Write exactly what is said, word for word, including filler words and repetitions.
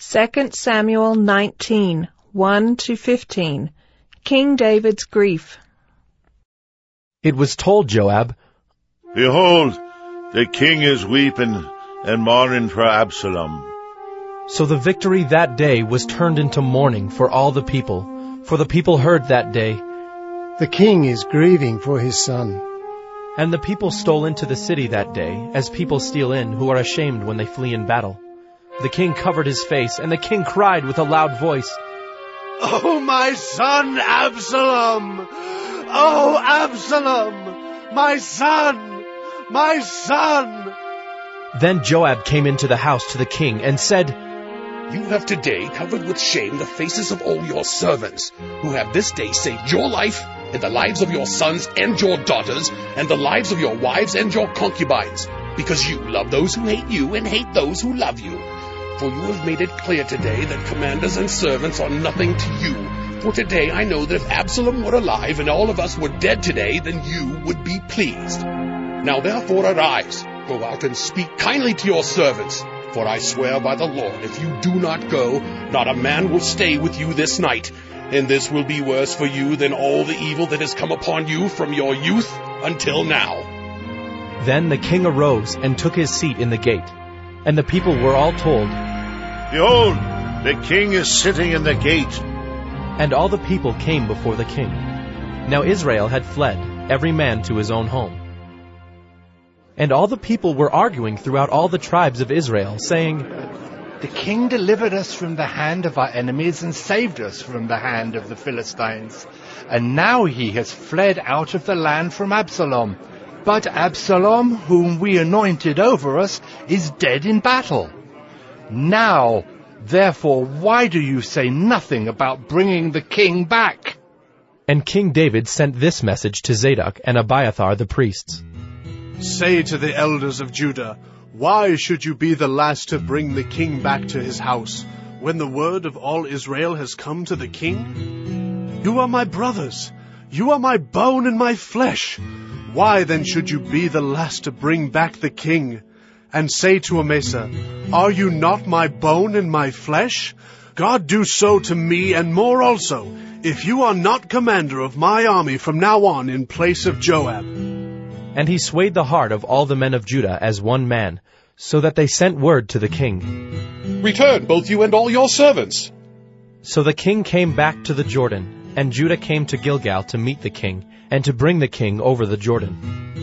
Second Samuel nineteen, one to fifteen. King David's grief. It was told Joab, Behold, the king is weeping and mourning for Absalom. So the victory that day was turned into mourning for all the people, for the people heard that day, The king is grieving for his son. And the people stole into the city that day, as people steal in who are ashamed when they flee in battle. The king covered his face, and the king cried with a loud voice, Oh, my son Absalom! Oh, Absalom! My son! My son! Then Joab came into the house to the king and said, You have today covered with shame the faces of all your servants, who have this day saved your life, and the lives of your sons and your daughters, and the lives of your wives and your concubines, because you love those who hate you and hate those who love you. For you have made it clear today that commanders and servants are nothing to you. For today I know that if Absalom were alive and all of us were dead today, then you would be pleased. Now therefore arise, go out and speak kindly to your servants. For I swear by the Lord, if you do not go, not a man will stay with you this night. And this will be worse for you than all the evil that has come upon you from your youth until now. Then the king arose and took his seat in the gate. And the people were all told, Behold, the king is sitting in the gate. And all the people came before the king. Now Israel had fled, every man to his own home. And all the people were arguing throughout all the tribes of Israel, saying, The king delivered us from the hand of our enemies and saved us from the hand of the Philistines. And now he has fled out of the land from Absalom. But Absalom, whom we anointed over us, is dead in battle. Now, therefore, why do you say nothing about bringing the king back? And King David sent this message to Zadok and Abiathar the priests. Say to the elders of Judah, Why should you be the last to bring the king back to his house, when the word of all Israel has come to the king? You are my brothers. You are my bone and my flesh. Why then should you be the last to bring back the king? And say to Amasa, Are you not my bone and my flesh? God do so to me and more also, if you are not commander of my army from now on in place of Joab. And he swayed the heart of all the men of Judah as one man, so that they sent word to the king, Return, both you and all your servants. So the king came back to the Jordan, and Judah came to Gilgal to meet the king, and to bring the king over the Jordan.